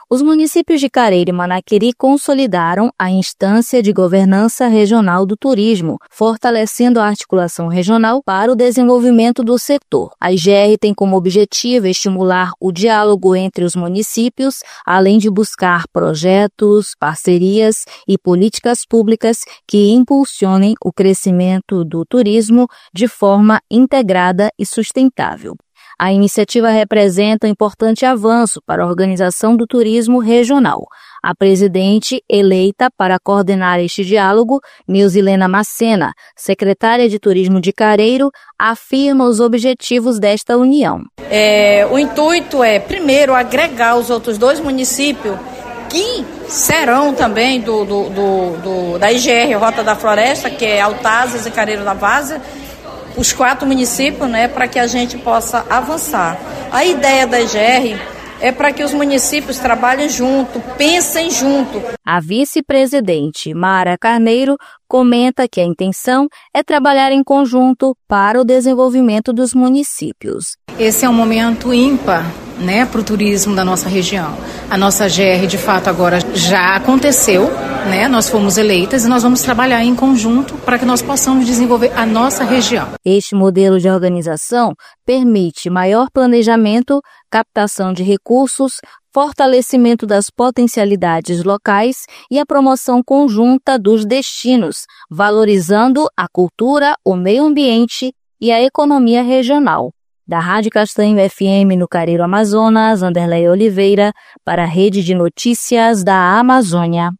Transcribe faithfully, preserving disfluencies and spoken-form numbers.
Os municípios de Careiro e Manaquiri consolidaram a instância de governança regional do turismo, fortalecendo a articulação regional para o desenvolvimento do setor. A I G R tem como objetivo estimular o diálogo entre os municípios, além de buscar projetos, parcerias e políticas públicas que impulsionem o crescimento do turismo de forma integrada e sustentável. A iniciativa representa um importante avanço para a organização do turismo regional. A presidente eleita para coordenar este diálogo, Nilzilena Macena, secretária de Turismo de Careiro, afirma os objetivos desta união. É, o intuito é, primeiro, agregar os outros dois municípios que serão também do, do, do, do, da I G R Rota da Floresta, que é Altazes e Careiro da Várzea, os quatro municípios, né, para que a gente possa avançar. A ideia da I G R é para que os municípios trabalhem junto, pensem junto. A vice-presidente Mara Carneiro comenta que a intenção é trabalhar em conjunto para o desenvolvimento dos municípios. Esse é um momento ímpar, né, para o turismo da nossa região. A nossa G R, de fato, agora já aconteceu, né? Nós fomos eleitas e nós vamos trabalhar em conjunto para que nós possamos desenvolver a nossa região. Este modelo de organização permite maior planejamento, captação de recursos, fortalecimento das potencialidades locais e a promoção conjunta dos destinos, valorizando a cultura, o meio ambiente e a economia regional. Da Rádio Castanho F M no Careiro Amazonas, Anderleia Oliveira, para a Rede de Notícias da Amazônia.